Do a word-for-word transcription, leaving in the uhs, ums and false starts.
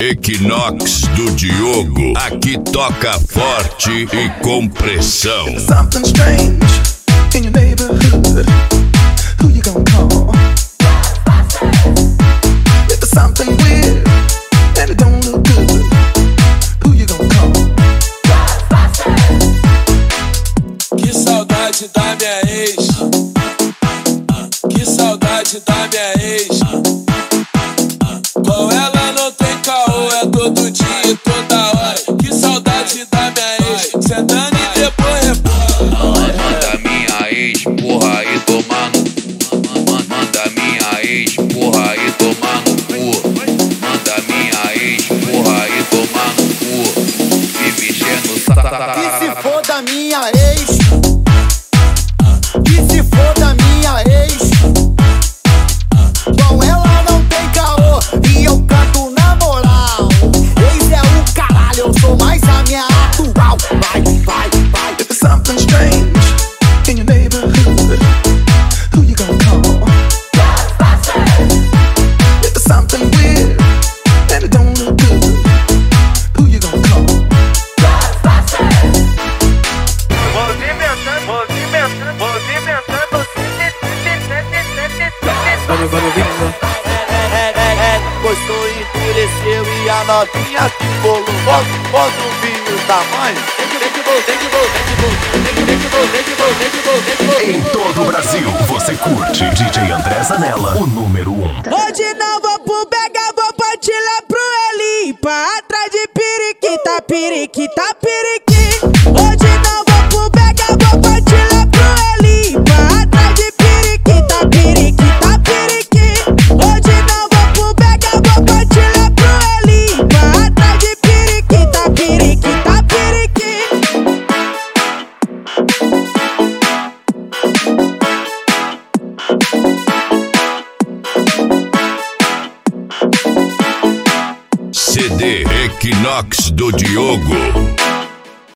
Equinox do Diogo. Aqui toca forte e com pressão. Something strange in your neighborhood. Who you gonna call? If there's something weird and it don't look good, who you gonna call? Que saudade da minha ex. Que saudade da minha ex. Com ela não tem caô, é todo dia e toda hora. Que saudade da minha ex. Sentando e depois rebola. Manda minha ex, porra, e tomar no cu. Manda minha ex, porra, e tomar no cu. Manda minha ex, porra, e tomar no cu. Me mexendo no saco. Que se for da minha ex. Que se for da minha ex. Com ela não tem caô e eu canto na moral. Ex é o caralho, eu sou mais a minha atual. Vai, vai, vai. If there's something strange in your neighborhood, who you gonna call? If there's something weird and it don't look good, who you gonna call? Gostou, endureceu e a novinha que bolou. Bota, bota o vinho tamanho. Tem que, tem que, tem que, tem que, tem que, tem que, tem que, tem que, tem que. Em todo o Brasil, você curte D J André Zanella, o número um. Hoje não vou pro Bega, vou partir lá pro Elipa. Atrás de periquita, periquita, periqui. Hoje não vou pro Bega, vou partir lá pro Elipa. Atrás de periquita, periquita, periqui. Hoje não vou pro Bega, vou partir lá pro Elipa. Atrás de periquita, periquita, periqui. C D Equinox do Diogo.